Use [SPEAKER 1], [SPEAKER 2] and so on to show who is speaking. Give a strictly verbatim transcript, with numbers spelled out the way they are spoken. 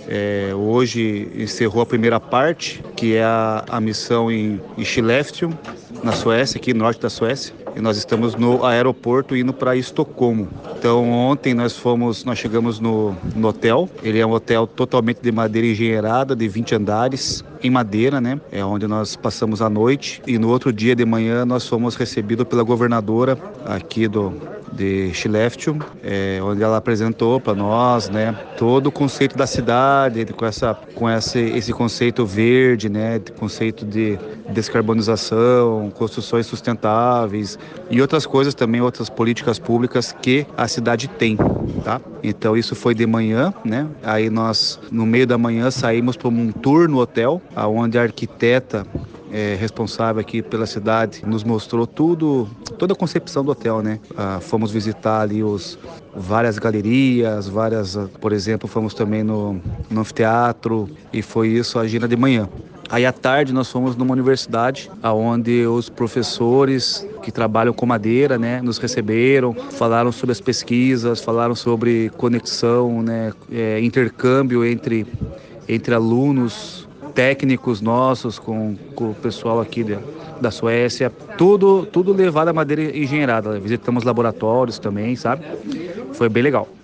[SPEAKER 1] É, hoje encerrou a primeira parte, que é a, a missão em, em Skellefteå, na Suécia, aqui no norte da Suécia. E nós estamos no aeroporto indo para Estocolmo. Então ontem nós fomos, nós chegamos no, no hotel. Ele é um hotel totalmente de madeira engenheirada, de vinte andares, em madeira, né? É onde nós passamos a noite. E no outro dia de manhã nós fomos recebidos pela governadora aqui do de Skellefteå, é, onde ela apresentou para nós, né, todo o conceito da cidade, com essa, com esse, esse conceito verde, né, de conceito de descarbonização, construções sustentáveis e outras coisas também, outras políticas públicas que a cidade tem, tá? Então isso foi de manhã, né? Aí nós, no meio da manhã, saímos para um tour no hotel, aonde a arquiteta É, responsável aqui pela cidade, nos mostrou tudo, toda a concepção do hotel, né? Ah, fomos visitar ali os, várias galerias, várias, por exemplo, fomos também no, no anfiteatro e foi isso a agenda de manhã. Aí à tarde nós fomos numa universidade, onde os professores que trabalham com madeira, né, nos receberam, falaram sobre as pesquisas, falaram sobre conexão, né, é, intercâmbio entre, entre alunos, técnicos nossos com, com o pessoal aqui de, da Suécia, tudo, tudo levado à madeira engenheirada. Visitamos laboratórios também, sabe? Foi bem legal.